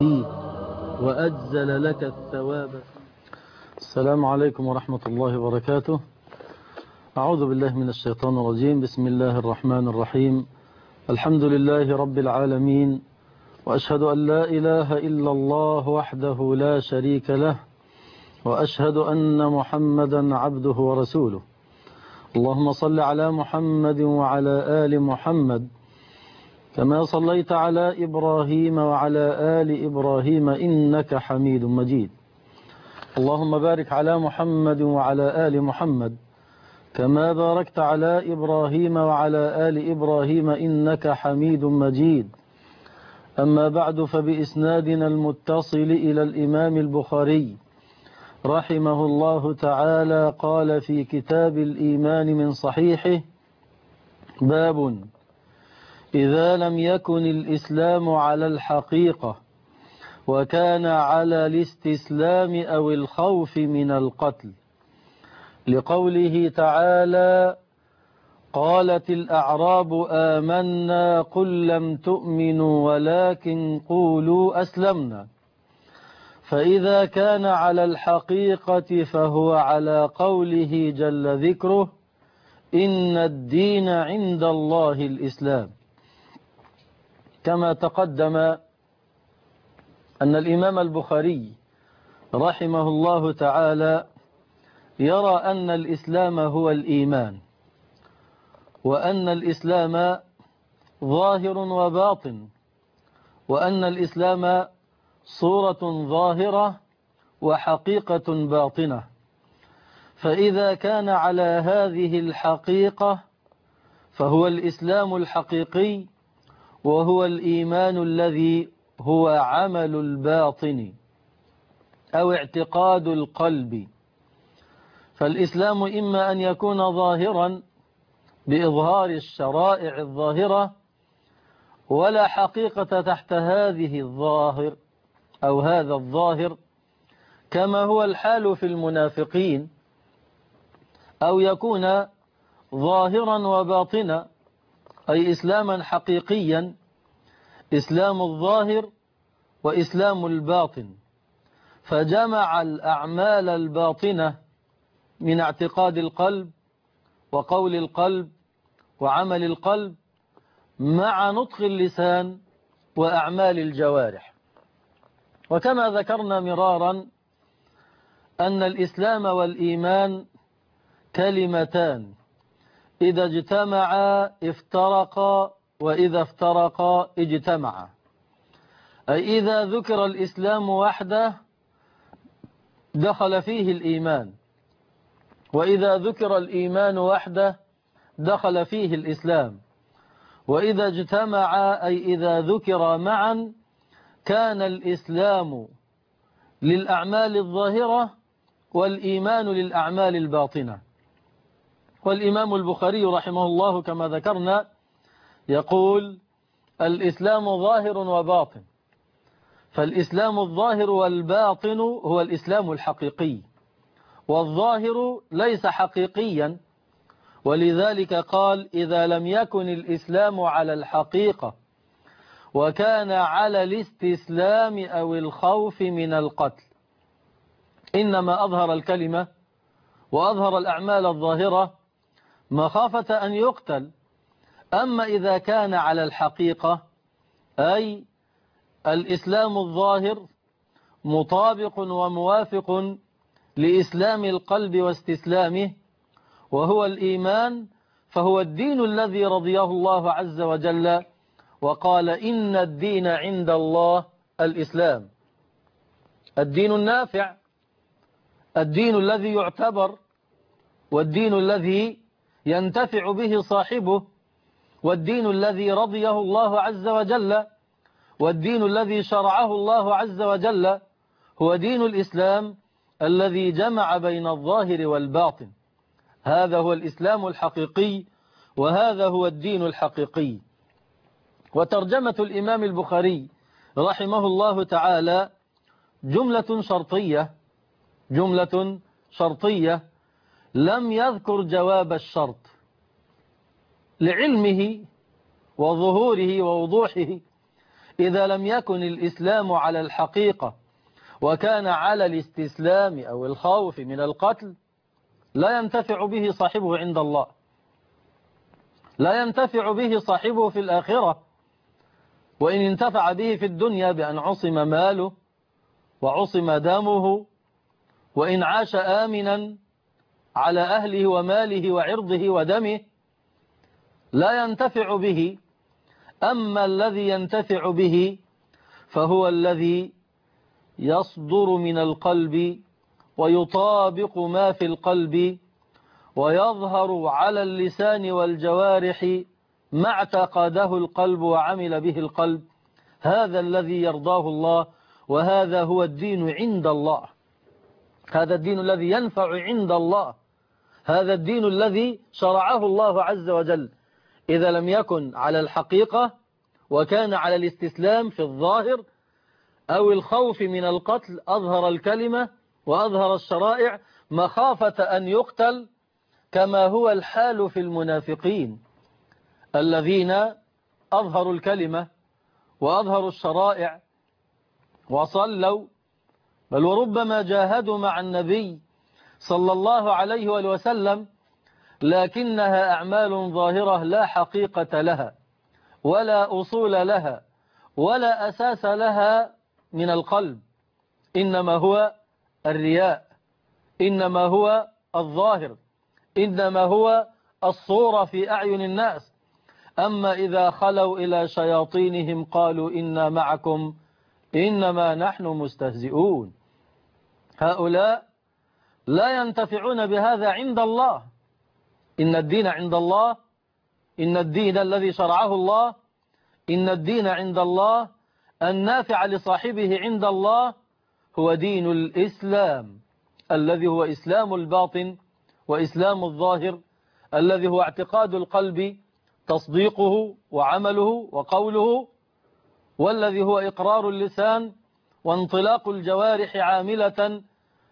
وأجزل لك الثواب. السلام عليكم ورحمة الله وبركاته. أعوذ بالله من الشيطان الرجيم. بسم الله الرحمن الرحيم. الحمد لله رب العالمين، وأشهد أن لا إله إلا الله وحده لا شريك له، وأشهد أن محمدا عبده ورسوله. اللهم صل على محمد وعلى آل محمد كما صليت على إبراهيم وعلى آل إبراهيم إنك حميد مجيد. اللهم بارك على محمد وعلى آل محمد كما باركت على إبراهيم وعلى آل إبراهيم إنك حميد مجيد. أما بعد، فبإسنادنا المتصل إلى الإمام البخاري رحمه الله تعالى قال في كتاب الإيمان من صحيحه: باب إذا لم يكن الإسلام على الحقيقة وكان على الاستسلام أو الخوف من القتل، لقوله تعالى: قالت الأعراب آمنا قل لم تؤمنوا ولكن قولوا أسلمنا. فإذا كان على الحقيقة فهو على قوله جل ذكره: إن الدين عند الله الإسلام. كما تقدم أن الإمام البخاري رحمه الله تعالى يرى أن الإسلام هو الإيمان، وأن الإسلام ظاهر وباطن، وأن الإسلام صورة ظاهرة وحقيقة باطنة. فإذا كان على هذه الحقيقة فهو الإسلام الحقيقي، وهو الإيمان الذي هو عمل الباطن أو اعتقاد القلب. فالإسلام إما أن يكون ظاهرا بإظهار الشرائع الظاهرة، ولا حقيقة تحت هذه الظاهر أو هذا الظاهر، كما هو الحال في المنافقين، أو يكون ظاهرا وباطنا، أي إسلاما حقيقيا، إسلام الظاهر وإسلام الباطن، فجمع الأعمال الباطنة من اعتقاد القلب وقول القلب وعمل القلب مع نطق اللسان وأعمال الجوارح. وكما ذكرنا مرارا أن الإسلام والإيمان كلمتان، إذا اجتمعا افترقا، وإذا افترقا اجتمعا. أي إذا ذكر الإسلام وحده دخل فيه الإيمان، وإذا ذكر الإيمان وحده دخل فيه الإسلام، وإذا اجتمعا أي إذا ذكر معا كان الإسلام للأعمال الظاهرة والإيمان للأعمال الباطنة. والإمام البخاري رحمه الله كما ذكرنا يقول: الإسلام ظاهر وباطن. فالإسلام الظاهر والباطن هو الإسلام الحقيقي، والظاهر ليس حقيقيا، ولذلك قال: إذا لم يكن الإسلام على الحقيقة وكان على الاستسلام أو الخوف من القتل، إنما أظهر الكلمة وأظهر الأعمال الظاهرة مخافة أن يقتل. أما إذا كان على الحقيقة، أي الإسلام الظاهر مطابق وموافق لإسلام القلب واستسلامه، وهو الإيمان، فهو الدين الذي رضيه الله عز وجل وقال: إن الدين عند الله الإسلام. الدين النافع، الدين الذي يعتبر، والدين الذي ينتفع به صاحبه، والدين الذي رضيه الله عز وجل، والدين الذي شرعه الله عز وجل، هو دين الإسلام الذي جمع بين الظاهر والباطن. هذا هو الإسلام الحقيقي، وهذا هو الدين الحقيقي. وترجمة الإمام البخاري رحمه الله تعالى جملة شرطية لم يذكر جواب الشرط لعلمه وظهوره ووضوحه إذا لم يكن الإسلام على الحقيقة وكان على الاستسلام أو الخوف من القتل لا ينتفع به صاحبه عند الله، لا ينتفع به صاحبه في الآخرة، وإن انتفع به في الدنيا بأن عصم ماله وعصم دمه، وإن عاش آمنا على أهله وماله وعرضه ودمه لا ينتفع به. أما الذي ينتفع به فهو الذي يصدر من القلب ويطابق ما في القلب ويظهر على اللسان والجوارح ما اعتقده القلب وعمل به القلب. هذا الذي يرضاه الله، وهذا هو الدين عند الله، هذا الدين الذي ينفع عند الله، هذا الدين الذي شرعه الله عز وجل. إذا لم يكن على الحقيقة وكان على الاستسلام في الظاهر أو الخوف من القتل أظهر الكلمة وأظهر الشرائع مخافة أن يقتل، كما هو الحال في المنافقين الذين أظهروا الكلمة وأظهروا الشرائع وصلوا، بل وربما جاهدوا مع النبي صلى الله عليه وسلم، لكنها أعمال ظاهرة لا حقيقة لها ولا أصول لها ولا أساس لها من القلب، إنما هو الرياء، إنما هو الظاهر، إنما هو الصورة في أعين الناس. أما إذا خلوا إلى شياطينهم قالوا إنا معكم إنما نحن مستهزئون. هؤلاء لا ينتفعون بهذا عند الله. إن الدين عند الله، إن الدين الذي شرعه الله، إن الدين عند الله النافع لصاحبه عند الله هو دين الإسلام، الذي هو إسلام الباطن وإسلام الظاهر، الذي هو اعتقاد القلب تصديقه وعمله وقوله، والذي هو إقرار اللسان وانطلاق الجوارح عاملة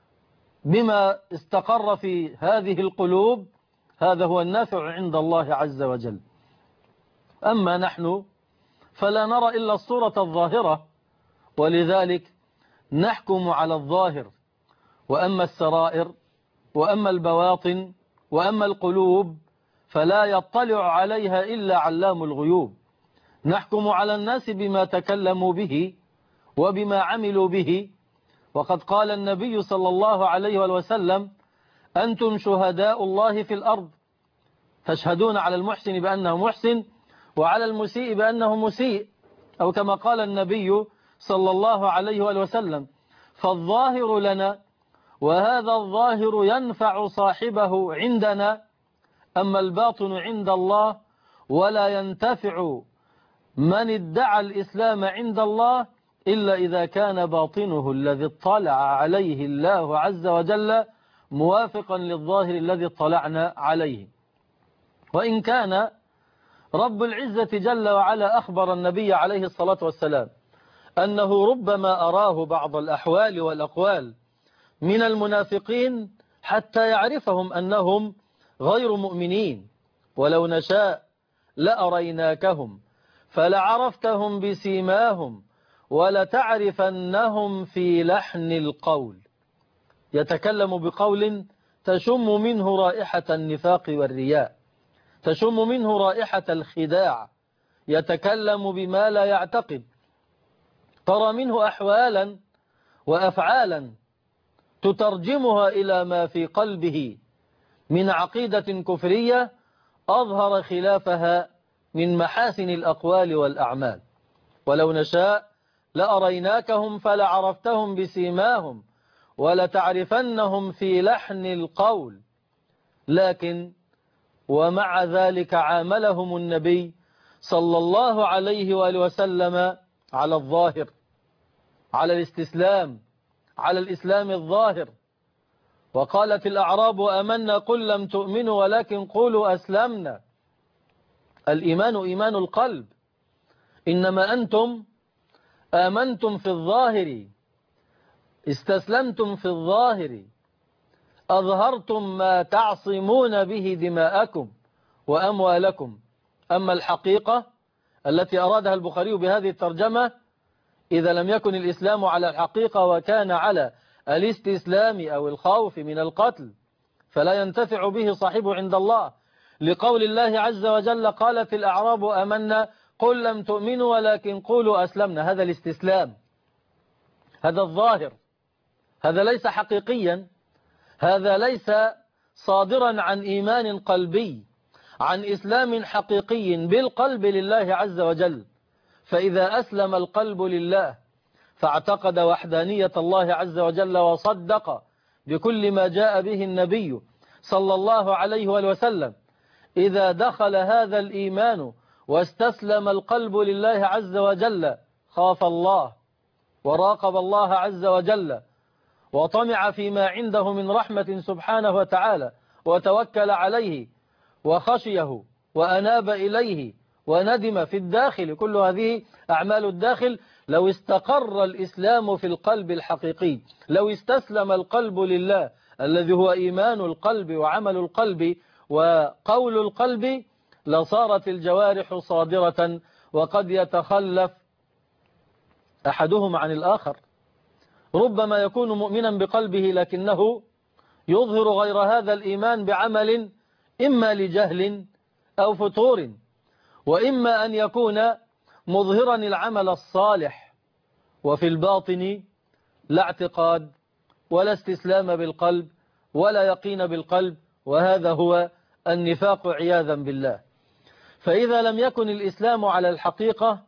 بما استقر في هذه القلوب. هذا هو النافع عند الله عز وجل. أما نحن فلا نرى إلا الصورة الظاهرة، ولذلك نحكم على الظاهر، وأما السرائر وأما البواطن وأما القلوب فلا يطلع عليها إلا علام الغيوب. نحكم على الناس بما تكلموا به وبما عملوا به، وقد قال النبي صلى الله عليه وسلم: أنتم شهداء الله في الأرض، تشهدون على المحسن بأنه محسن وعلى المسيء بأنه مسيء، أو كما قال النبي صلى الله عليه وسلم. فالظاهر لنا، وهذا الظاهر ينفع صاحبه عندنا، أما الباطن عند الله ولا ينتفع من ادعى الإسلام عند الله إلا إذا كان باطنه الذي اطلع عليه الله عز وجل موافقا للظاهر الذي اطلعنا عليه. وإن كان رب العزة جل وعلا أخبر النبي عليه الصلاة والسلام أنه ربما أراه بعض الأحوال والأقوال من المنافقين حتى يعرفهم أنهم غير مؤمنين، ولو نشاء لأريناكهم فلعرفتهم بسيماهم ولتعرفنهم في لحن القول. يتكلم بقول تشم منه رائحة النفاق والرياء، تشم منه رائحة الخداع، يتكلم بما لا يعتقد، ترى منه أحوالا وأفعالا تترجمها إلى ما في قلبه من عقيدة كفرية أظهر خلافها من محاسن الأقوال والأعمال. ولو نشاء لأريناكهم فلعرفتهم بسيماهم ولتعرفنهم في لحن القول. لكن ومع ذلك عاملهم النبي صلى الله عليه وآله وسلم على الظاهر، على الاستسلام، على الإسلام الظاهر. وقالت الأعراب آمنا قل لم تؤمنوا ولكن قولوا أسلمنا. الإيمان إيمان القلب، إنما أنتم آمنتم في الظاهر، استسلمتم في الظاهر، أظهرتم ما تعصمون به دماءكم وأموالكم. أما الحقيقة التي أرادها البخاري بهذه الترجمة: إذا لم يكن الإسلام على الحقيقة وكان على الاستسلام أو الخوف من القتل فلا ينتفع به صاحبه عند الله، لقول الله عز وجل: قالت الأعراب آمنا قل لم تؤمنوا ولكن قولوا أسلمنا. هذا الاستسلام، هذا الظاهر، هذا ليس حقيقيا، هذا ليس صادرا عن إيمان قلبي، عن إسلام حقيقي بالقلب لله عز وجل. فإذا أسلم القلب لله فاعتقد وحدانية الله عز وجل وصدق بكل ما جاء به النبي صلى الله عليه وسلم، إذا دخل هذا الإيمان واستسلم القلب لله عز وجل خاف الله وراقب الله عز وجل وطمع فيما عنده من رحمة سبحانه وتعالى وتوكل عليه وخشيه وأناب إليه وندم في الداخل. كل هذه أعمال الداخل. لو استقر الإسلام في القلب الحقيقي، لو استسلم القلب لله الذي هو إيمان القلب وعمل القلب وقول القلب، لصارت الجوارح صادرة، وقد يتخلف أحدهم عن الآخر. ربما يكون مؤمنا بقلبه لكنه يظهر غير هذا الإيمان بعمل، إما لجهل أو فتور، وإما أن يكون مظهرا العمل الصالح وفي الباطن لا اعتقاد ولا استسلام بالقلب ولا يقين بالقلب، وهذا هو النفاق عياذا بالله. فإذا لم يكن الإسلام على الحقيقة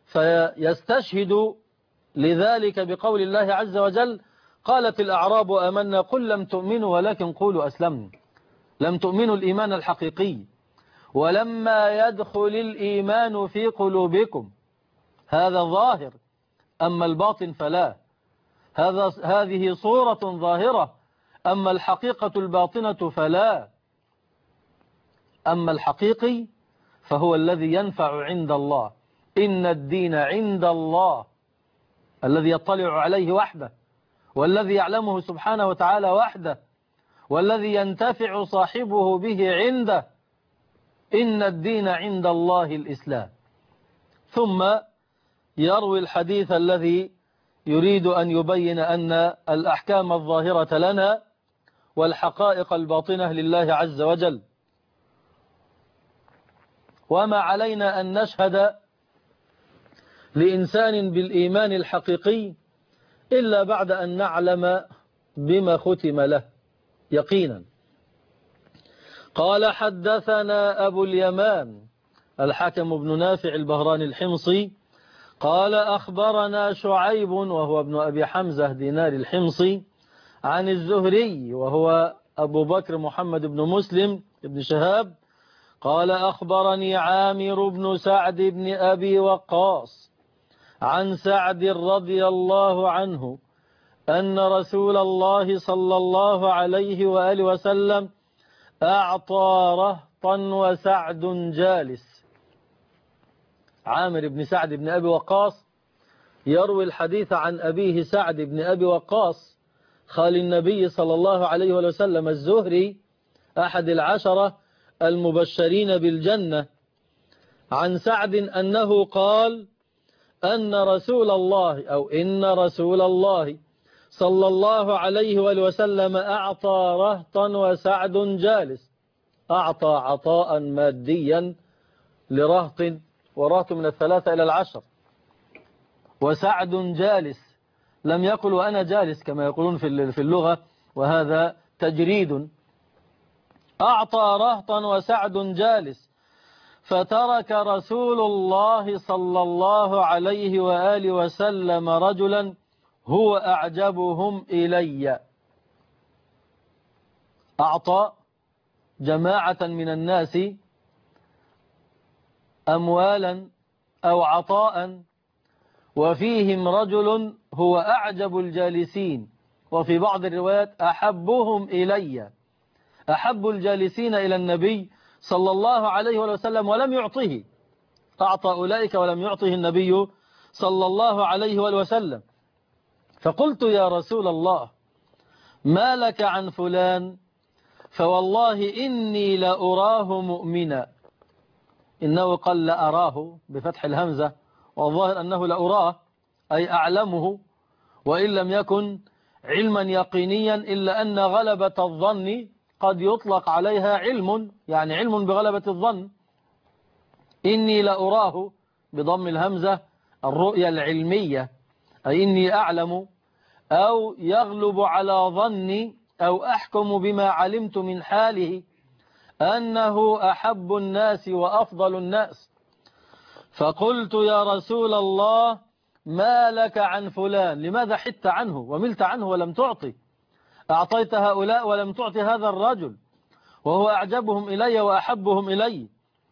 فيستشهد لذلك بقول الله عز وجل: قالت الأعراب آمنا قل لم تؤمنوا ولكن قولوا أسلمنا. لم تؤمنوا الإيمان الحقيقي، ولما يدخل الإيمان في قلوبكم، هذا ظاهر، أما الباطن فلا. هذه صورة ظاهرة، أما الحقيقة الباطنة فلا. أما الحقيقي فهو الذي ينفع عند الله. إن الدين عند الله، الذي يطلع عليه وحده، والذي يعلمه سبحانه وتعالى وحده، والذي ينتفع صاحبه به عنده. إن الدين عند الله الإسلام. ثم يروي الحديث الذي يريد أن يبين أن الأحكام الظاهرة لنا والحقائق الباطنة لله عز وجل، وما علينا أن نشهد لإنسان بالإيمان الحقيقي إلا بعد أن نعلم بما ختم له يقينا. قال: حدثنا أبو اليمان الحكم بن نافع البهراني الحمصي قال: أخبرنا شعيب وهو ابن أبي حمزة دينار الحمصي عن الزهري وهو أبو بكر محمد بن مسلم بن شهاب قال: أخبرني عامر بن سعد بن أبي وقاص عن سعد رضي الله عنه أن رسول الله صلى الله عليه وآله وسلم أعطى رهطا وسعد جالس. عامر بن سعد بن أبي وقاص يروي الحديث عن أبيه سعد بن أبي وقاص خال النبي صلى الله عليه وسلم الزهري أحد العشرة المبشرين بالجنة، عن سعد أنه قال: أن رسول الله صلى الله عليه وسلم أعطى رهطا وسعد جالس. أعطى عطاء ماديا لرهط، ورهط من 3 إلى 10، وسعد جالس، لم يقل وأنا جالس كما يقولون في اللغة، وهذا تجريد. أعطى رهطا وسعد جالس، فترك رسول الله صلى الله عليه وآله وسلم رجلا هو أعجبهم إلي. أعطى جماعة من الناس أموالا أو عطاء، وفيهم رجل هو أعجب الجالسين، وفي بعض الروايات أحبهم إلي، أحب الجالسين إلى النبي صلى الله عليه وسلم، ولم يعطه. أعطى أولئك ولم يعطه النبي صلى الله عليه وسلم. فقلت: يا رسول الله، ما لك عن فلان؟ فوالله إني لأراه مؤمنا. إنه قال لأراه بفتح الهمزة، والظاهر أنه لأراه أي أعلمه، وإن لم يكن علما يقينيا إلا أن غلبة الظن قد يطلق عليها علم، يعني علم بغلبة الظن. إني لأراه بضم الهمزة الرؤية العلمية، أي إني أعلم أو يغلب على ظني أو أحكم بما علمت من حاله أنه أحب الناس وأفضل الناس. فقلت يا رسول الله ما لك عن فلان؟ لماذا حدت عنه وملت عنه ولم تعطي؟ أعطيت هؤلاء ولم تعطي هذا الرجل وهو أعجبهم إلي وأحبهم إلي.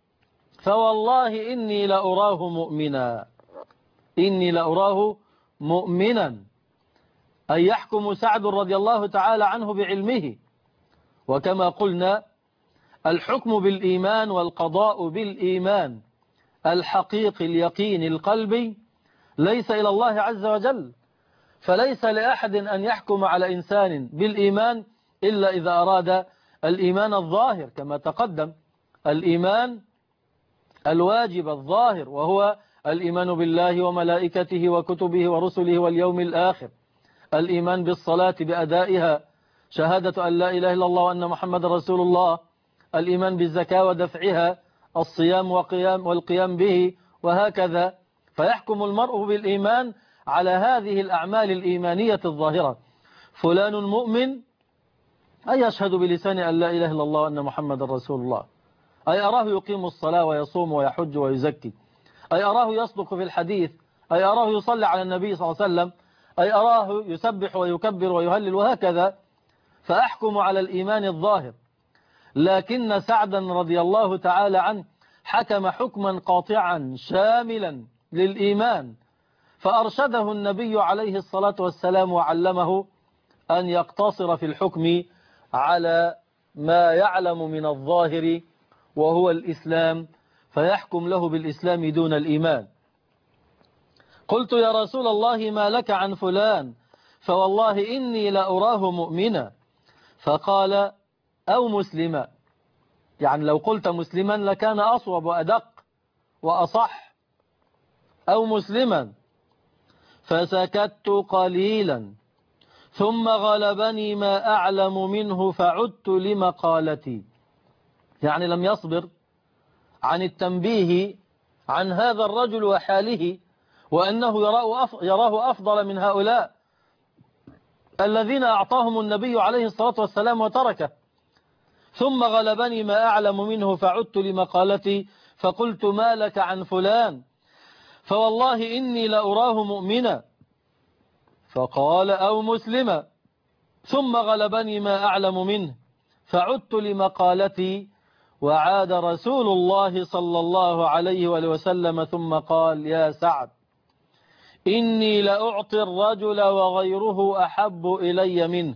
فوالله إني لأراه مؤمنا، إني لأراه مؤمنا، أي يحكم سعد رضي الله تعالى عنه بعلمه. وكما قلنا الحكم بالإيمان والقضاء بالإيمان الحقيقي اليقين القلبي ليس إلى الله عز وجل، فليس لأحد أن يحكم على إنسان بالإيمان إلا إذا أراد الإيمان الظاهر كما تقدم، الإيمان الواجب الظاهر، وهو الإيمان بالله وملائكته وكتبه ورسله واليوم الآخر، الإيمان بالصلاة بأدائها، شهادة أن لا إله إلا الله وأن محمد رسول الله، الإيمان بالزكاة ودفعها، الصيام والقيام به، وهكذا. فيحكم المرء بالإيمان على هذه الأعمال الإيمانية الظاهرة. فلان مؤمن أي يشهد بلسان أن لا إله إلا الله وأن محمد رسول الله، أي أراه يقيم الصلاة ويصوم ويحج ويزكي، أي أراه يصدق في الحديث، أي أراه يصلي على النبي صلى الله عليه وسلم، أي أراه يسبح ويكبر ويهلل، وهكذا. فأحكم على الإيمان الظاهر. لكن سعدا رضي الله تعالى عنه حكم حكما قاطعا شاملا للإيمان، فأرشده النبي عليه الصلاة والسلام وعلمه أن يقتصر في الحكم على ما يعلم من الظاهر وهو الإسلام، فيحكم له بالإسلام دون الإيمان. قلت يا رسول الله ما لك عن فلان؟ فوالله إني لأراه مؤمنا. فقال أو مسلما، يعني لو قلت مسلما لكان أصوب وأدق وأصح، أو مسلما. فسكت قليلا ثم غلبني ما أعلم منه فعدت لمقالتي، يعني لم يصبر عن التنبيه عن هذا الرجل وحاله، وأنه يراه أفضل من هؤلاء الذين أعطاهم النبي عليه الصلاة والسلام وتركه. ثم غلبني ما أعلم منه فعدت لمقالتي فقلت ما لك عن فلان؟ فوالله إني لأراه مؤمنا. فقال أو مسلما. ثم غلبني ما أعلم منه فعدت لمقالتي، وعاد رسول الله صلى الله عليه وسلم ثم قال يا سعد إني لأعطي الرجل وغيره أحب إلي منه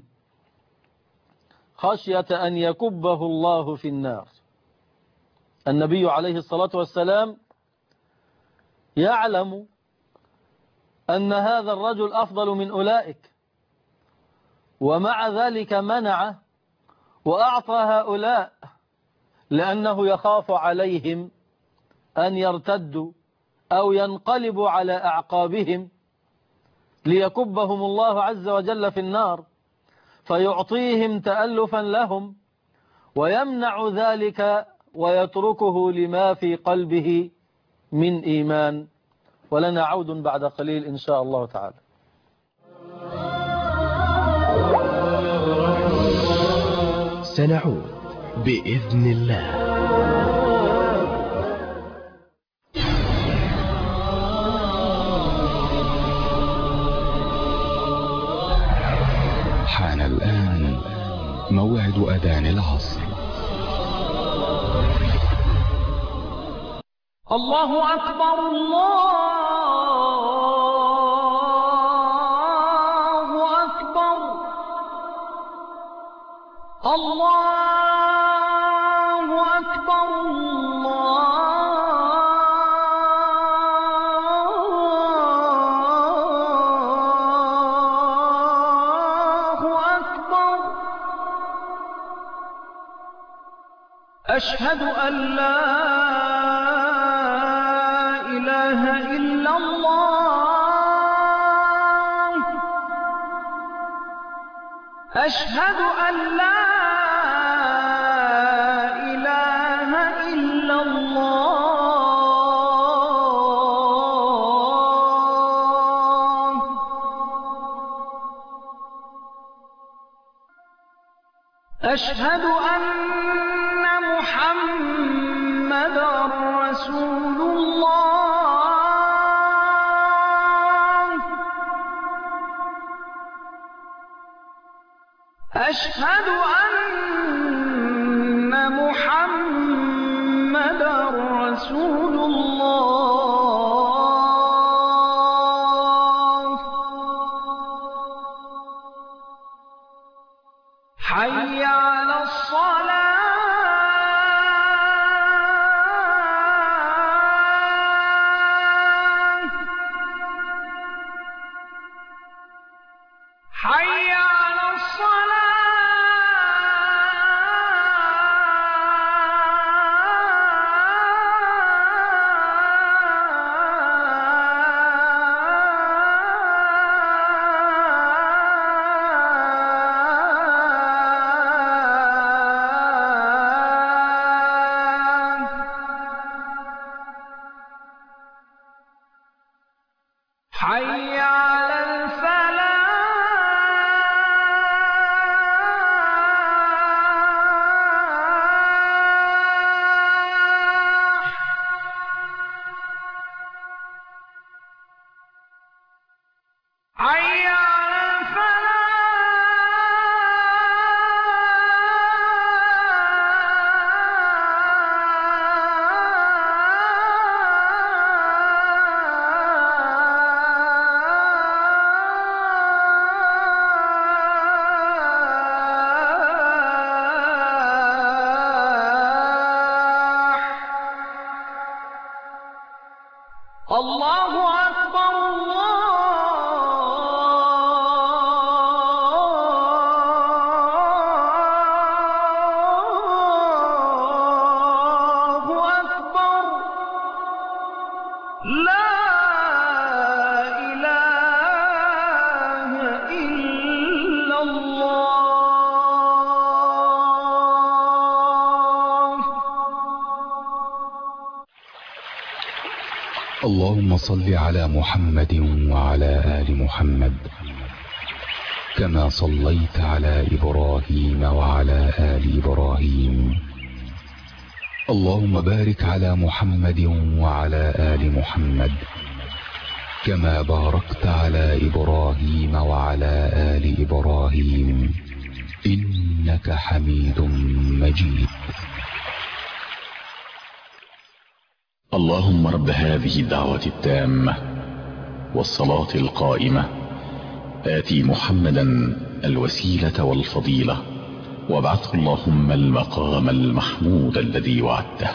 خشية أن يكبه الله في النار. النبي عليه الصلاة والسلام يعلم أن هذا الرجل أفضل من أولئك، ومع ذلك منعه وأعطى هؤلاء لأنه يخاف عليهم أن يرتدوا أو ينقلبوا على أعقابهم ليكبهم الله عز وجل في النار، فيعطيهم تألفا لهم ويمنع ذلك ويتركه لما في قلبه من إيمان. ولنا عود بعد قليل إن شاء الله تعالى. سنعود بإذن الله. حان الآن موعد أذان العصر. الله أكبر الله أكبر الله أكبر الله أكبر. أشهد أن لا إله إلا الله أشهد أن لا إله إلا الله أشهد أن محمدا رسول الله أشهد أن محمدا رسول الله حي على الصلاة حي على حي على الفلاح حي على الفلاح الله أكبر الله أكبر لا إله إلا الله اللهم صل على محمد وعلى آل محمد كما صليت على إبراهيم وعلى آل إبراهيم. اللهم بارك على محمد وعلى آل محمد كما باركت على إبراهيم وعلى آل إبراهيم إنك حميد مجيد. اللهم رب هذه الدعوة التامة والصلاة القائمة آتي محمدا الوسيلة والفضيلة وابعثه اللهم المقام المحمود الذي وعدته.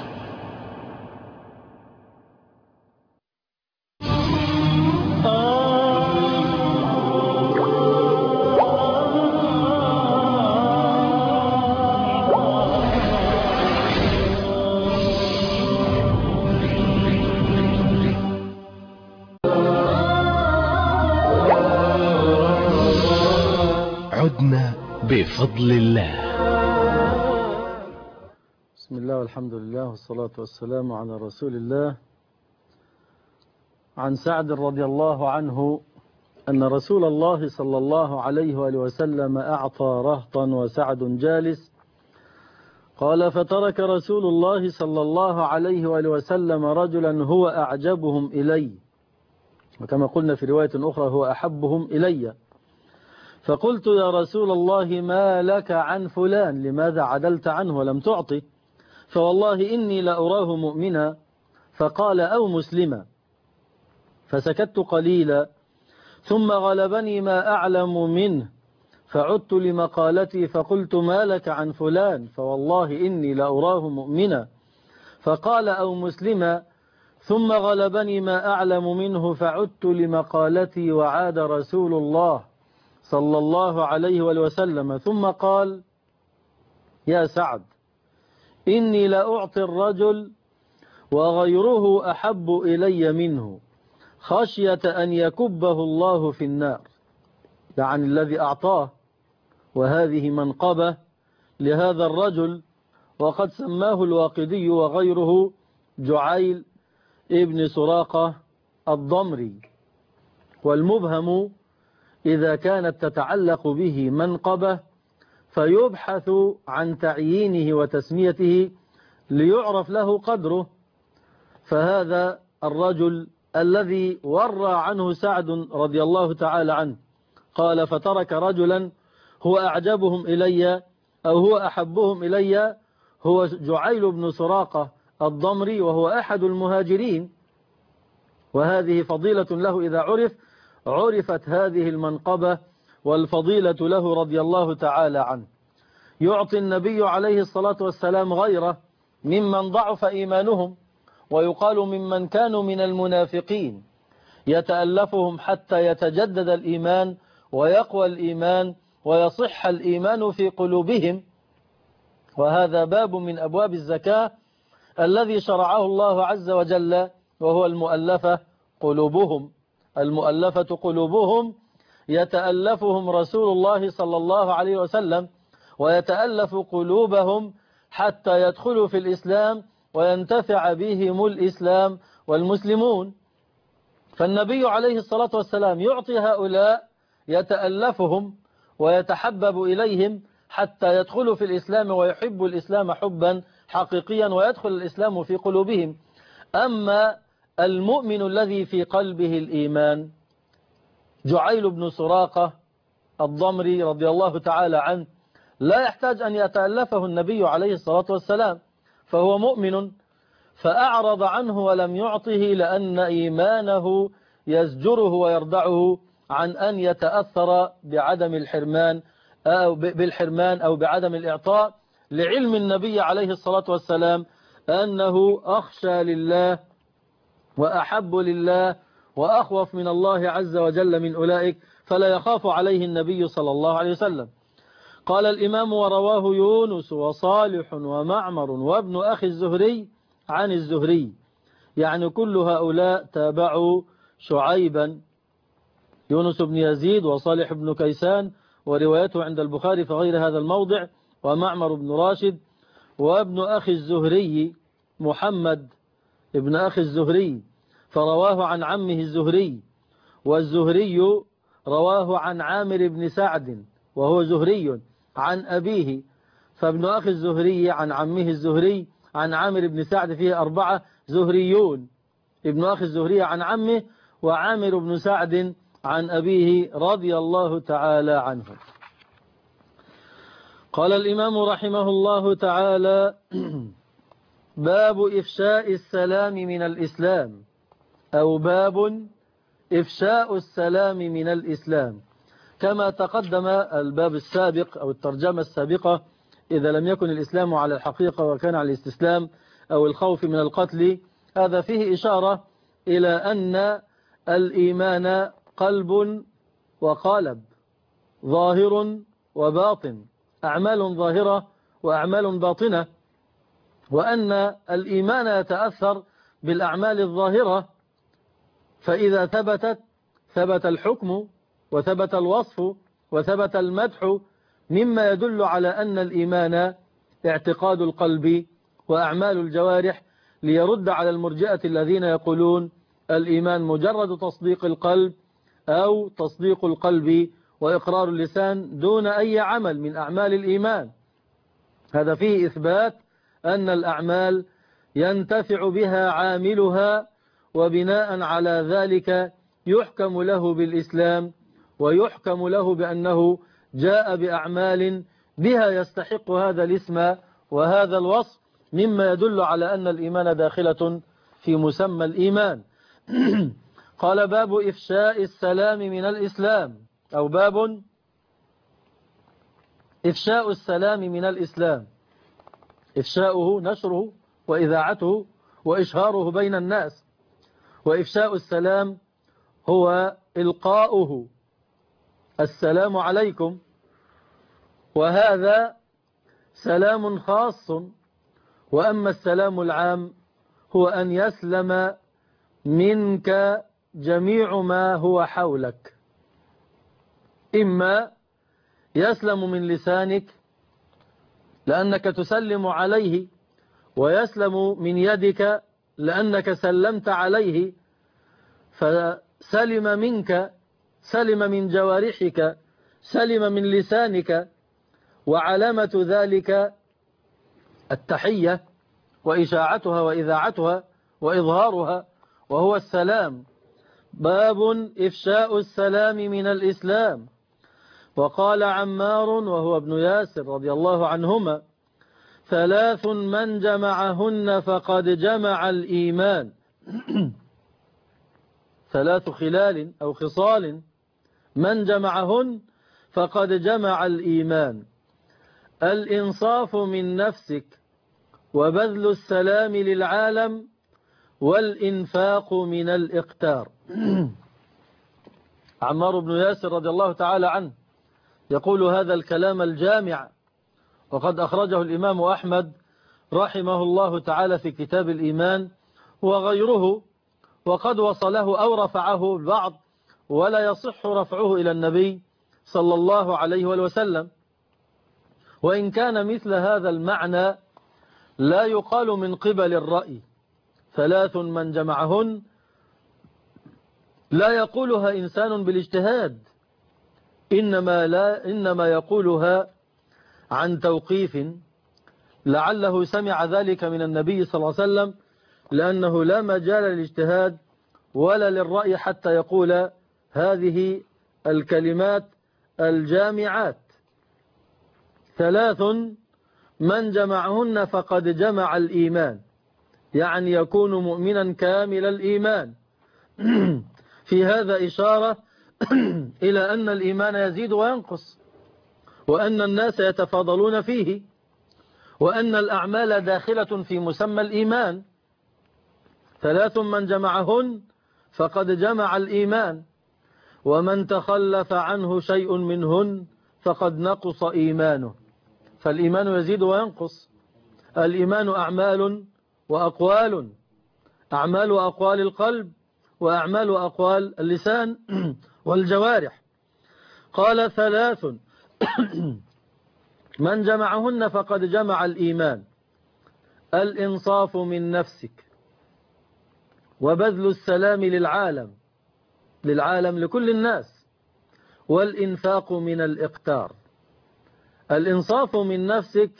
عدنا بفضل الله. بسم الله والحمد لله والصلاة والسلام على رسول الله. عن سعد رضي الله عنه أن رسول الله صلى الله عليه وآله وسلم أعطى رهطا وسعد جالس. قال فترك رسول الله صلى الله عليه وآله وسلم رجلا هو أعجبهم إلي، وكما قلنا في رواية أخرى هو أحبهم إلي. فقلت يا رسول الله ما لك عن فلان، لماذا عدلت عنه ولم تعطي؟ فوالله إني لأراه مؤمنا. فقال أو مسلما. فسكت قليلا ثم غلبني ما أعلم منه، فعدت لمقالتي فقلت ما لك عن فلان، فوالله إني لأراه مؤمنا. فقال أو مسلما. ثم غلبني ما أعلم منه، فعدت لمقالتي وعاد رسول الله صلى الله عليه وسلم ثم قال يا سعد إني لأعطي الرجل وغيره أحب إلي منه خشية أن يكبه الله في النار. يعني الذي أعطاه، وهذه منقبة لهذا الرجل، وقد سماه الواقدي وغيره جعيل ابن سراقة الضمري. والمبهم إذا كانت تتعلق به منقبة فيبحث عن تعيينه وتسميته ليعرف له قدره. فهذا الرجل الذي ورى عنه سعد رضي الله تعالى عنه قال: فترك رجلا هو أعجبهم إلي أو هو أحبهم إلي، هو جعيل بن سراقة الضمري، وهو أحد المهاجرين. وهذه فضيلة له إذا عرفت هذه المنقبة والفضيلة له رضي الله تعالى عنه. يعطي النبي عليه الصلاة والسلام غيره ممن ضعف إيمانهم، ويقال ممن كانوا من المنافقين، يتألفهم حتى يتجدد الإيمان ويقوى الإيمان ويصح الإيمان في قلوبهم. وهذا باب من أبواب الزكاة الذي شرعه الله عز وجل، وهو المؤلفة قلوبهم. المؤلفة قلوبهم يتألفهم رسول الله صلى الله عليه وسلم، ويتألف قلوبهم حتى يدخلوا في الإسلام وينتفع بهم الإسلام والمسلمون. فالنبي عليه الصلاة والسلام يعطي هؤلاء يتألفهم ويتحبب إليهم حتى يدخلوا في الإسلام ويحبوا الإسلام حبا حقيقيا ويدخل الإسلام في قلوبهم. أما المؤمن الذي في قلبه الإيمان، جعيل بن سراقة الضمري رضي الله تعالى عنه، لا يحتاج أن يتألفه النبي عليه الصلاة والسلام، فهو مؤمن، فأعرض عنه ولم يعطه لأن إيمانه يزجره ويردعه عن أن يتأثر بعدم الحرمان أو بعدم الإعطاء، لعلم النبي عليه الصلاة والسلام أنه أخشى لله وأحب لله وأخوف من الله عز وجل من أولئك، فلا يخاف عليه النبي صلى الله عليه وسلم. قال الإمام: ورواه يونس وصالح ومعمر وابن أخي الزهري عن الزهري. يعني كل هؤلاء تابعوا شعيبا، يونس بن يزيد وصالح بن كيسان وروايته عند البخاري في غير هذا الموضع، ومعمر بن راشد وابن أخي الزهري محمد ابن أخي الزهري فرواه عن عمه الزهري، والزهري رواه عن عامر بن سعد وهو زهري عن أبيه، فابن أخي الزهري عن عمه الزهري عن عامر بن سعد فيه 4 زهريون: ابن أخي الزهري عن عمه، وعامر بن سعد عن أبيه رضي الله تعالى عنه. قال الإمام رحمه الله تعالى: باب إفشاء السلام من الإسلام، أو باب إفشاء السلام من الإسلام. كما تقدم الباب السابق أو الترجمة السابقة، إذا لم يكن الإسلام على الحقيقة وكان على الاستسلام أو الخوف من القتل، هذا فيه إشارة إلى أن الإيمان قلب وقالب، ظاهر وباطن، أعمال ظاهرة وأعمال باطنة، وأن الإيمان يتأثر بالأعمال الظاهرة، فإذا ثبت الحكم وثبت الوصف وثبت المدح، مما يدل على أن الإيمان اعتقاد القلب وأعمال الجوارح، ليرد على المرجئة الذين يقولون الإيمان مجرد تصديق القلب أو تصديق القلب وإقرار اللسان دون أي عمل من أعمال الإيمان. هذا فيه إثبات أن الأعمال ينتفع بها عاملها، وبناء على ذلك يحكم له بالإسلام، ويحكم له بأنه جاء بأعمال بها يستحق هذا الاسم وهذا الوصف، مما يدل على أن الإيمان داخلة في مسمى الإيمان. قال: باب إفشاء السلام من الإسلام، أو باب إفشاء السلام من الإسلام. إفشاؤه نشره وإذاعته وإشهاره بين الناس، وإفشاء السلام هو إلقاؤه، السلام عليكم، وهذا سلام خاص. وأما السلام العام هو أن يسلم منك جميع ما هو حولك، إما يسلم من لسانك لأنك تسلم عليه، ويسلم من يدك لأنك سلمت عليه فسلم منك، سلم من جوارحك، سلم من لسانك. وعلامة ذلك التحية وإشاعتها وإذاعتها وإظهارها، وهو السلام. باب إفشاء السلام من الإسلام. وقال عمار وهو ابن ياسر رضي الله عنهما: 3 من جمعهن فقد جمع الإيمان. 3 خلال أو خصال من جمعهن فقد جمع الإيمان: الإنصاف من نفسك، وبذل السلام للعالم، والإنفاق من الإقتار. عمار بن ياسر رضي الله تعالى عنه يقول هذا الكلام الجامع، وقد أخرجه الإمام أحمد رحمه الله تعالى في كتاب الإيمان وغيره، وقد وصله أو رفعه البعض، ولا يصح رفعه إلى النبي صلى الله عليه وسلم. وإن كان مثل هذا المعنى لا يقال من قبل الرأي. 3 من جمعهن لا يقولها إنسان بالاجتهاد، إنما يقولها عن توقيف، لعله سمع ذلك من النبي صلى الله عليه وسلم، لأنه لا مجال للاجتهاد ولا للرأي حتى يقول هذه الكلمات الجامعات. 3 من جمعهن فقد جمع الإيمان، يعني يكون مؤمنا كامل الإيمان. في هذا إشارة إلى أن الإيمان يزيد وينقص، وأن الناس يتفاضلون فيه، وأن الأعمال داخلة في مسمى الإيمان. 3 من جمعهن فقد جمع الإيمان، ومن تخلف عنه شيء منهن فقد نقص إيمانه. فالإيمان يزيد وينقص. الإيمان أعمال وأقوال، أعمال وأقوال القلب، وأعمال وأقوال اللسان والجوارح. قال 3 من جمعهن فقد جمع الإيمان: الإنصاف من نفسك، وبذل السلام للعالم لكل الناس، والإنفاق من الإقتار. الإنصاف من نفسك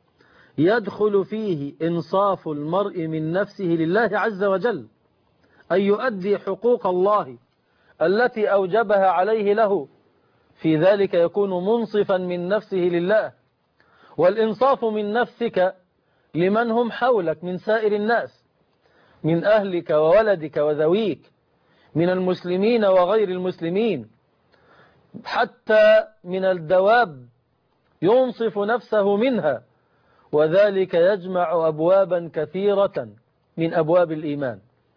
يدخل فيه إنصاف المرء من نفسه لله عز وجل، أن يؤدي حقوق الله التي أوجبها عليه له، في ذلك يكون منصفا من نفسه لله. والإنصاف من نفسك لمن هم حولك من سائر الناس، من أهلك وولدك وذويك، من المسلمين وغير المسلمين، حتى من الدواب ينصف نفسه منها، وذلك يجمع أبوابا كثيرة من أبواب الإيمان.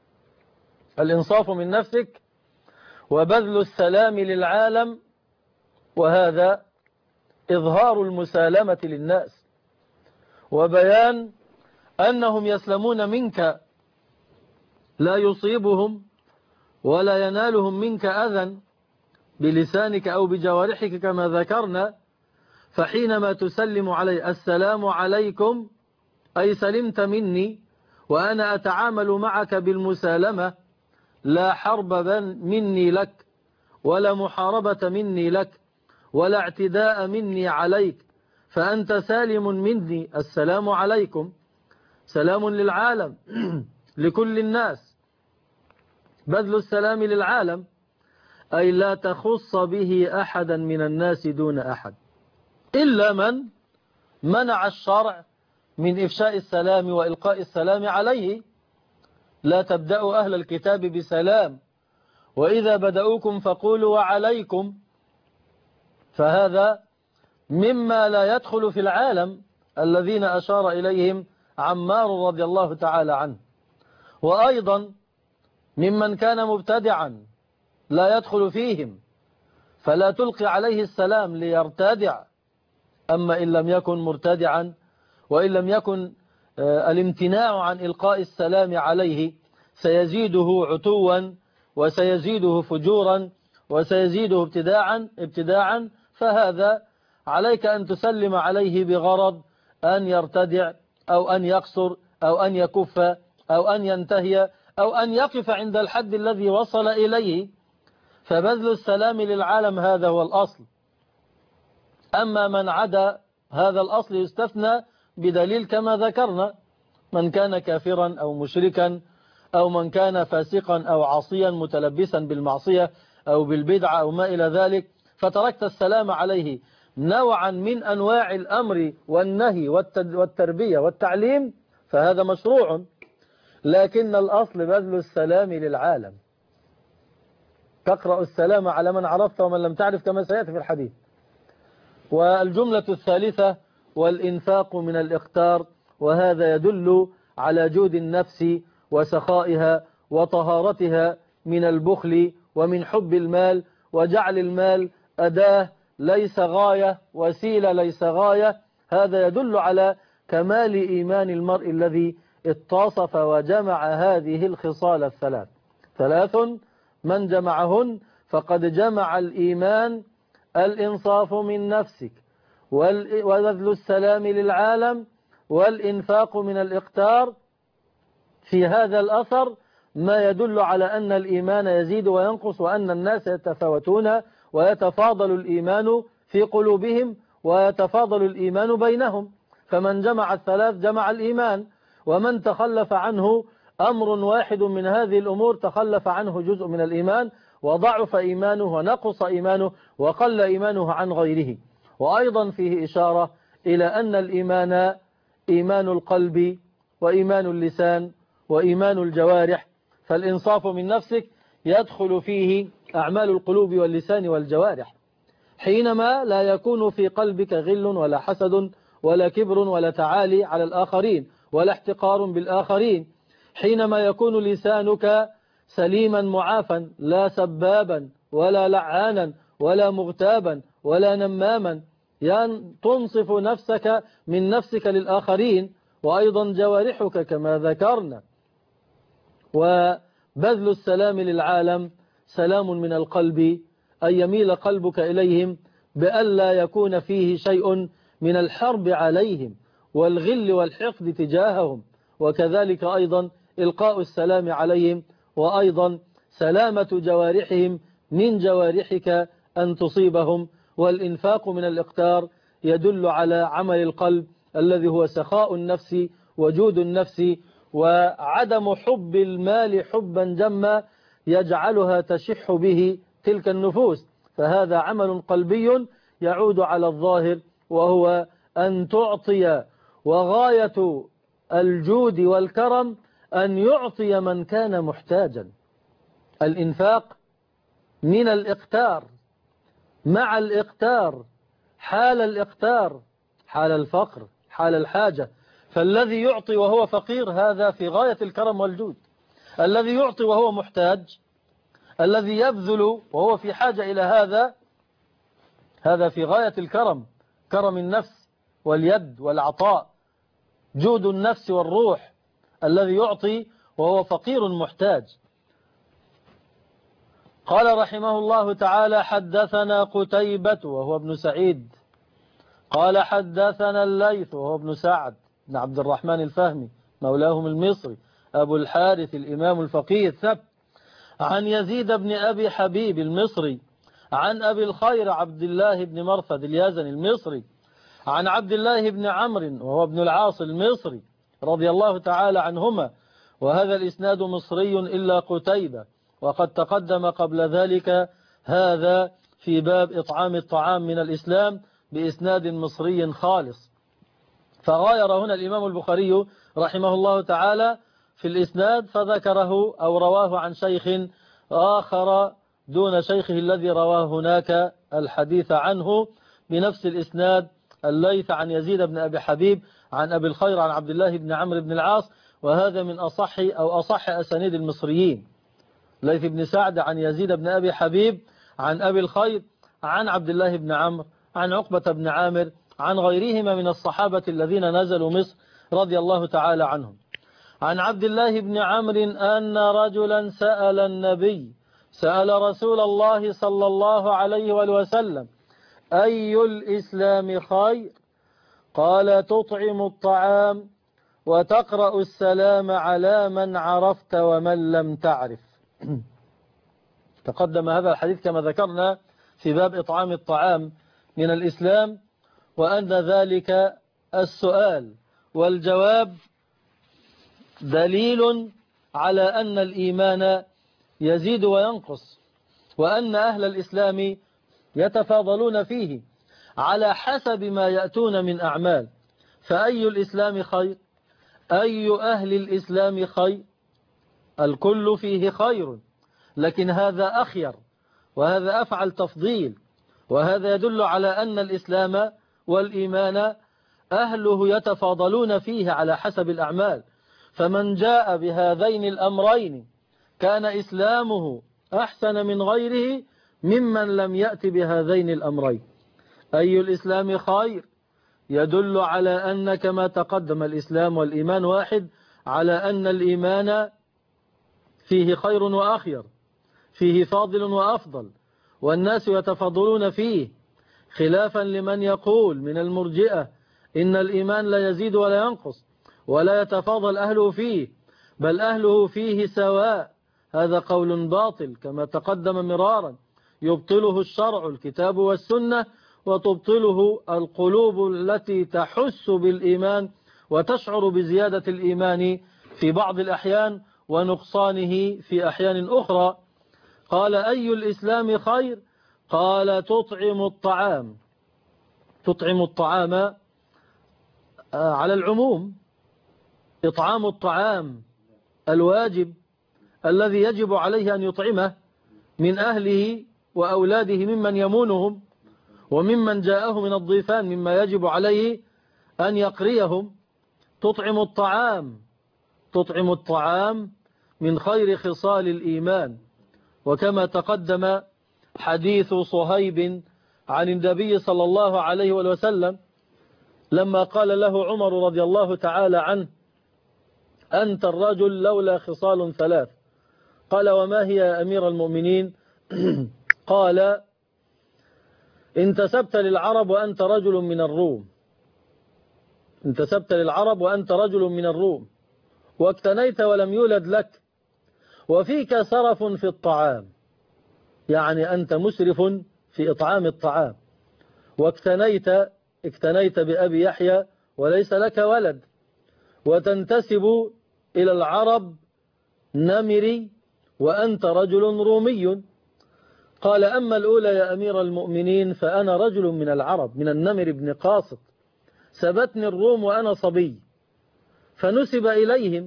الإنصاف من نفسك، وبذل السلام للعالم، وهذا إظهار المسالمة للناس، وبيان أنهم يسلمون منك، لا يصيبهم ولا ينالهم منك أذى بلسانك أو بجوارحك كما ذكرنا. فحينما تسلم علي السلام عليكم، أي سلمت مني، وأنا أتعامل معك بالمسالمة، لا حرب مني لك، ولا محاربة مني لك، ولا اعتداء مني عليك، فأنت سالم مني. السلام عليكم سلام للعالم لكل الناس. بذل السلام للعالم أي لا تخص به أحدا من الناس دون أحد، إلا من منع الشرع من إفشاء السلام وإلقاء السلام عليه. لا تبدأوا أهل الكتاب بسلام، وإذا بدأوكم فقولوا وعليكم. فهذا مما لا يدخل في العالم الذين أشار إليهم عمار رضي الله تعالى عنه. وأيضا ممن كان مبتدعا لا يدخل فيهم، فلا تلقي عليه السلام ليرتدع. أما إن لم يكن مرتدعا، وإن لم يكن الامتناع عن إلقاء السلام عليه سيزيده عتوا وسيزيده فجورا وسيزيده ابتداعا، فهذا عليك أن تسلم عليه بغرض أن يرتدع أو أن يقصر أو أن يكف أو أن ينتهي أو أن يقف عند الحد الذي وصل إليه، فبذل السلام للعالم هذا هو الأصل. أما من عدا هذا الأصل يستثنى بدليل كما ذكرنا، من كان كافرا أو مشركا أو من كان فاسقا أو عصيا متلبسا بالمعصية أو بالبدعة أو ما إلى ذلك، فتركت السلام عليه نوعا من أنواع الأمر والنهي والتربية والتعليم، فهذا مشروع، لكن الأصل بذل السلام للعالم. تقرأ السلام على من عرفت ومن لم تعرف كما سيأتي في الحديث. والجملة الثالثة والإنفاق من الإقتار، وهذا يدل على جود النفس وسخائها وطهارتها من البخل ومن حب المال، وجعل المال أداة ليس غاية، وسيلة ليس غاية. هذا يدل على كمال إيمان المرء الذي اتصف وجمع هذه الخصال الثلاث. ثلاث من جمعهن فقد جمع الإيمان: الإنصاف من نفسك، وبذل السلام للعالم، والإنفاق من الإقتار. في هذا الأثر ما يدل على أن الإيمان يزيد وينقص، وأن الناس يتفاوتون ويتفاضل الإيمان في قلوبهم ويتفاضل الإيمان بينهم. فمن جمع الثلاث جمع الإيمان، ومن تخلف عنه أمر واحد من هذه الأمور تخلف عنه جزء من الإيمان، وضعف إيمانه ونقص إيمانه وقل إيمانه عن غيره. وأيضا فيه إشارة إلى أن الإيمان إيمان القلب وإيمان اللسان وإيمان الجوارح، فالإنصاف من نفسك يدخل فيه أعمال القلوب واللسان والجوارح. حينما لا يكون في قلبك غل ولا حسد ولا كبر ولا تعالي على الآخرين ولا احتقار بالآخرين، حينما يكون لسانك سليما معافا، لا سبابا ولا لعانا ولا مغتابا ولا نماما، يعني تنصف نفسك من نفسك للآخرين، وأيضا جوارحك كما ذكرنا. وبذل السلام للعالم سلام من القلب، أن يميل قلبك إليهم بألا يكون فيه شيء من الحرب عليهم والغل والحقد تجاههم، وكذلك أيضا إلقاء السلام عليهم، وأيضا سلامة جوارحهم من جوارحك أن تصيبهم. والإنفاق من الإقتار يدل على عمل القلب الذي هو سخاء النفس وجود النفس، وعدم حب المال حبا جما يجعلها تشح به تلك النفوس، فهذا عمل قلبي يعود على الظاهر، وهو أن تعطي. وغاية الجود والكرم أن يعطي من كان محتاجا. الإنفاق من الإقتار، مع الإقتار، حال الإقتار، حال الفقر، حال الحاجة. فالذي يعطي وهو فقير هذا في غاية الكرم والجود، الذي يعطي وهو محتاج، الذي يبذل وهو في حاجة إلى هذا في غاية الكرم، كرم النفس واليد والعطاء، جود النفس والروح. الذي يعطي وهو فقير محتاج. قال رحمه الله تعالى: حدثنا قتيبة وهو ابن سعيد قال حدثنا الليث وهو ابن سعد بن عبد الرحمن الفهمي مولاهم المصري أبو الحارث الإمام الفقيه الثبت، عن يزيد بن أبي حبيب المصري، عن أبي الخير عبد الله بن مرثد اليزني المصري، عن عبد الله بن عمرو وهو ابن العاص المصري رضي الله تعالى عنهما. وهذا الإسناد مصري إلا قتيبة، وقد تقدم قبل ذلك هذا في باب إطعام الطعام من الإسلام بإسناد مصري خالص. فغاير هنا الإمام البخاري رحمه الله تعالى في الإسناد، فذكره أو رواه عن شيخ آخر دون شيخه الذي رواه هناك الحديث عنه بنفس الإسناد، الليث عن يزيد بن أبي حبيب عن أبي الخير عن عبد الله بن عمرو بن العاص، وهذا من أصح أسانيد المصريين. ليث بن سعد عن يزيد بن أبي حبيب عن أبي الخير عن عبد الله بن عمرو عن عقبة بن عامر عن غيرهما من الصحابة الذين نزلوا مصر رضي الله تعالى عنهم. عن عبد الله بن عمرو أن رجلا سأل رسول الله صلى الله عليه وسلم: أي الإسلام خير؟ قال: تطعم الطعام وتقرأ السلام على من عرفت ومن لم تعرف. تقدم هذا الحديث كما ذكرنا في باب إطعام الطعام من الإسلام، وأن ذلك السؤال والجواب دليل على أن الإيمان يزيد وينقص، وأن أهل الإسلام يتفاضلون فيه على حسب ما يأتون من أعمال. فأي الإسلام خير؟ أي أهل الإسلام خير؟ الكل فيه خير، لكن هذا أخير وهذا أفعل تفضيل، وهذا يدل على أن الإسلام والإيمان أهله يتفاضلون فيه على حسب الأعمال. فمن جاء بهذين الأمرين كان إسلامه أحسن من غيره ممن لم يأت بهذين الأمرين. أي الإسلام خير يدل على أن كما تقدم الإسلام والإيمان واحد، على أن الإيمان فيه خير وأخير، فيه فاضل وأفضل، والناس يتفاضلون فيه، خلافا لمن يقول من المرجئة إن الإيمان لا يزيد ولا ينقص ولا يتفاضل أهله فيه، بل أهله فيه سواء. هذا قول باطل كما تقدم مرارا، يبطله الشرع الكتاب والسنة، وتبطله القلوب التي تحس بالإيمان وتشعر بزيادة الإيمان في بعض الأحيان ونقصانه في أحيان أخرى. قال: أي الإسلام خير؟ قال: تطعم الطعام. تطعم الطعام على العموم، إطعام الطعام الواجب الذي يجب عليه أن يطعمه من أهله وأولاده ممن يمونهم وممن جاءه من الضيفان مما يجب عليه أن يقريهم. تطعم الطعام، تطعم الطعام من خير خصال الإيمان. وكما تقدم حديث صهيب عن النبي صلى الله عليه وسلم لما قال له عمر رضي الله تعالى عنه: أنت الرجل لولا خصال ثلاث. قال: وما هي يا أمير المؤمنين؟ قال: انتسبت للعرب وأنت رجل من الروم، انتسبت للعرب وأنت رجل من الروم، واكتنيت ولم يولد لك، وفيك سرف في الطعام، يعني أنت مسرف في إطعام الطعام، اكتنيت بأبي يحيى وليس لك ولد، وتنتسب إلى العرب نمري وأنت رجل رومي. قال: أما الأولى يا أمير المؤمنين فأنا رجل من العرب من النمر بن قاسط، سبتني الروم وأنا صبي فنسب إليهم،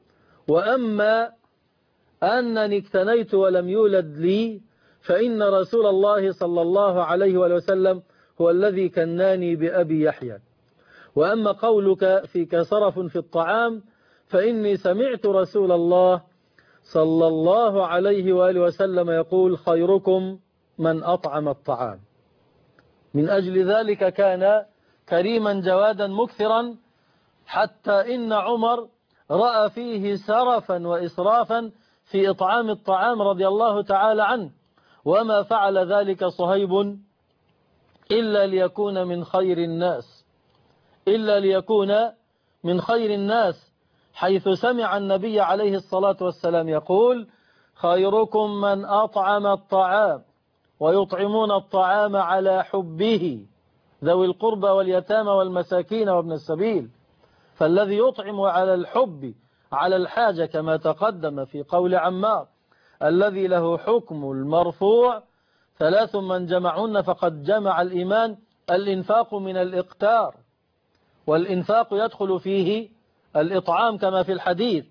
وأما أنني اكتنيت ولم يولد لي فإن رسول الله صلى الله عليه وسلم هو الذي كناني بأبي يحيى. وأما قولك فيك سرف في الطعام فإني سمعت رسول الله صلى الله عليه وآله وسلم يقول: خيركم من أطعم الطعام. من أجل ذلك كان كريما جوادا مكثرا، حتى إن عمر رأى فيه سرفا وإسرافا في إطعام الطعام رضي الله تعالى عنه، وما فعل ذلك صهيب إلا ليكون من خير الناس، إلا ليكون من خير الناس، حيث سمع النبي عليه الصلاة والسلام يقول: خيركم من أطعم الطعام ويطعمون الطعام على حبه، ذوي القربى واليتامى والمساكين وابن السبيل. فالذي يطعم على الحب على الحاجة كما تقدم في قول عمار: الذي له حكم المرفوع ثلاث من جمعهن فقد جمع الإيمان: الإنفاق من الإقتار، والإنفاق يدخل فيه الإطعام كما في الحديث.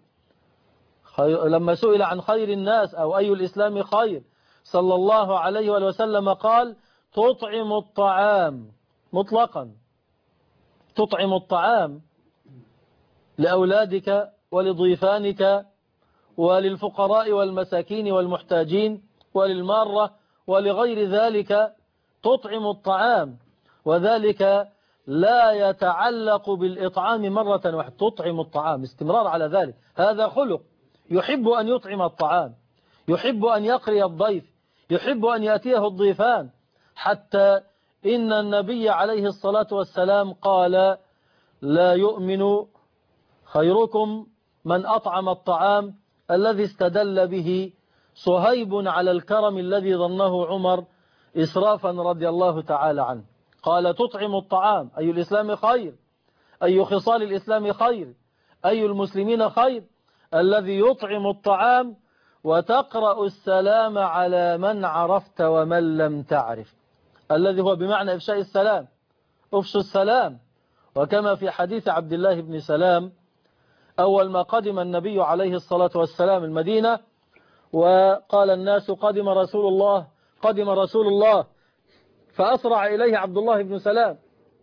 لما سئل عن خير الناس أو أي الإسلام خير صلى الله عليه وسلم قال: تطعم الطعام مطلقا، تطعم الطعام لأولادك ولضيفانك وللفقراء والمساكين والمحتاجين وللمارة ولغير ذلك، تطعم الطعام، وذلك لا يتعلق بالإطعام مرة واحدة، تطعم الطعام استمرار على ذلك، هذا خلق، يحب أن يطعم الطعام، يحب أن يقري الضيف، يحب أن يأتيه الضيفان، حتى إن النبي عليه الصلاة والسلام قال لا يؤمن خيركم من أطعم الطعام الذي استدل به صهيب على الكرم الذي ظنه عمر إسرافا رضي الله تعالى عنه. قال تطعم الطعام، أي الإسلام خير، أي خصال الإسلام خير، أي المسلمين خير، الذي يطعم الطعام وتقرأ السلام على من عرفت ومن لم تعرف، الذي هو بمعنى إفشاء السلام، أفشوا السلام. وكما في حديث عبد الله بن سلام أول ما قدم النبي عليه الصلاة والسلام المدينة وقال الناس قدم رسول الله، فأسرع إليه عبد الله بن سلام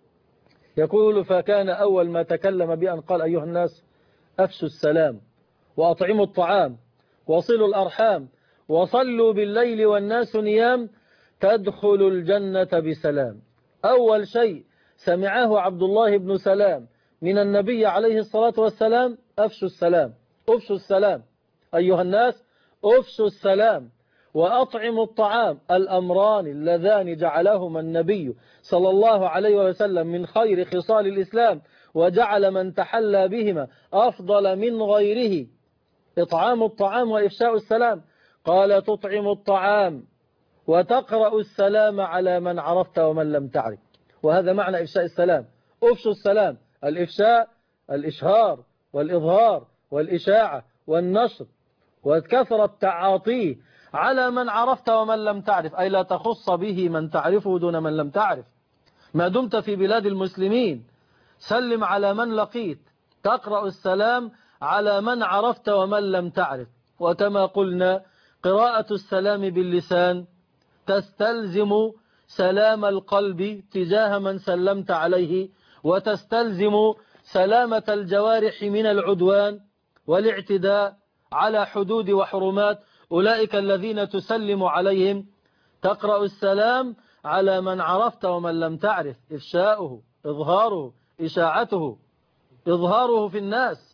يقول فكان أول ما تكلم بأن قال أيها الناس أفشوا السلام وأطعموا الطعام وصلوا الأرحام وصلوا بالليل والناس نيام تدخلوا الجنة بسلام. أول شيء سمعه عبد الله بن سلام من النبي عليه الصلاة والسلام أفشوا السلام، أفشوا السلام أيها الناس، أفشوا السلام وأطعموا الطعام، الأمران اللذان جعلهما النبي صلى الله عليه وسلم من خير خصال الإسلام، وجعل من تحلى بهما أفضل من غيره، إطعام الطعام وإفشاء السلام. قال تطعم الطعام وتقرأ السلام على من عرفت ومن لم تعرف، وهذا معنى إفشاء السلام، أفشوا السلام، الإفشاء الإشهار والإظهار والإشاعة والنشر وكثرة تعاطيه على من عرفت ومن لم تعرف، أي لا تخص به من تعرفه دون من لم تعرف. ما دمت في بلاد المسلمين سلم على من لقيت، تقرأ السلام على من عرفت ومن لم تعرف. وكما قلنا قراءة السلام باللسان تستلزم سلام القلب تجاه من سلمت عليه، وتستلزم سلامة الجوارح من العدوان والاعتداء على حدود وحرمات أولئك الذين تسلم عليهم. تقرأ السلام على من عرفت ومن لم تعرف، إفشاؤه، إظهاره، إشاعته، إظهاره في الناس.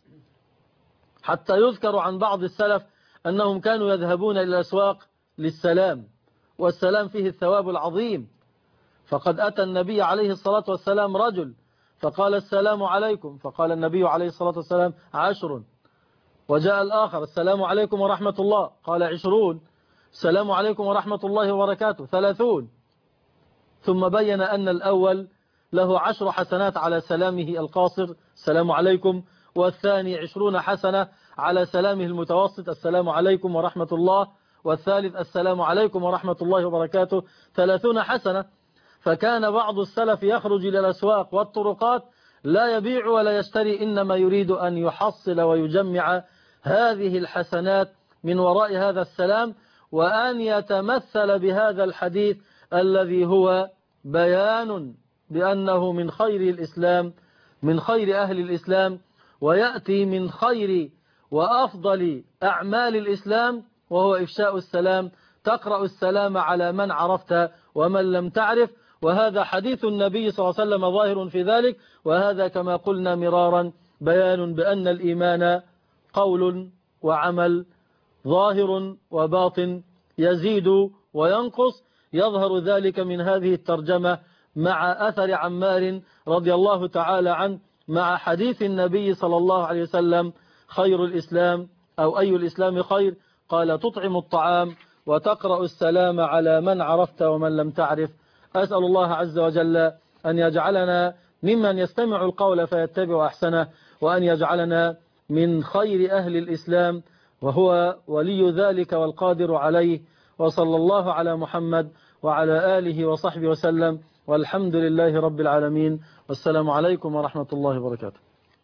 حتى يذكر عن بعض السلف أنهم كانوا يذهبون إلى الأسواق للسلام، والسلام فيه الثواب العظيم. فقد أتى النبي عليه الصلاة والسلام رجل فقال السلام عليكم، فقال النبي عليه الصلاة والسلام 10. وجاء الآخر السلام عليكم ورحمة الله، قال 20. السلام عليكم ورحمة الله وبركاته 30. ثم بين أن الأول له 10 حسنات على سلامه القاصر السلام عليكم، والثاني 20 حسنة على سلامه المتوسط السلام عليكم ورحمة الله، والثالث السلام عليكم ورحمة الله وبركاته 30 حسنة. فكان بعض السلف يخرج إلى الأسواق والطرقات لا يبيع ولا يشتري، إنما يريد أن يحصل ويجمع هذه الحسنات من وراء هذا السلام، وأن يتمثل بهذا الحديث الذي هو بيان بأنه من خير الإسلام، من خير أهل الإسلام، ويأتي من خير وأفضل أعمال الإسلام، وهو إفشاء السلام. تقرأ السلام على من عرفت ومن لم تعرف، وهذا حديث النبي صلى الله عليه وسلم ظاهر في ذلك. وهذا كما قلنا مرارا بيان بأن الإيمان قول وعمل، ظاهر وباطن، يزيد وينقص. يظهر ذلك من هذه الترجمة مع أثر عمار رضي الله تعالى عنه مع حديث النبي صلى الله عليه وسلم خير الإسلام أو أي الإسلام خير، قال تطعم الطعام وتقرأ السلام على من عرفت ومن لم تعرف. أسأل الله عز وجل أن يجعلنا ممن يستمع القول فيتبع أحسنه، وأن يجعلنا من خير أهل الإسلام، وهو ولي ذلك والقادر عليه. وصلى الله على محمد وعلى آله وصحبه وسلم، والحمد لله رب العالمين، والسلام عليكم ورحمة الله وبركاته.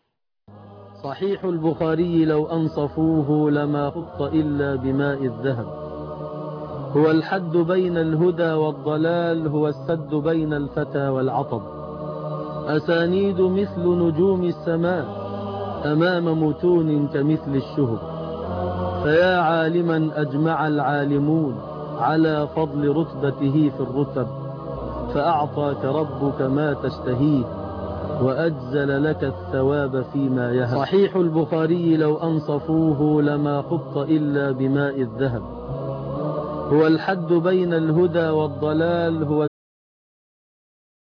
صحيح البخاري لو أنصفوه لما خط إلا بماء الذهب، هو الحد بين الهدى والضلال، هو السد بين الفتى والعطب. أسانيد مثل نجوم السماء أمام متون كمثل الشهب، فيا عالما أجمع العالمون على فضل رتبته في الرتب، فأعطاك ربك ما تشتهيه وأجزل لك الثواب فيما يهب. صحيح البخاري لو أنصفوه لما خط إلا بماء الذهب. هو الحد بين الهدى والضلال، هو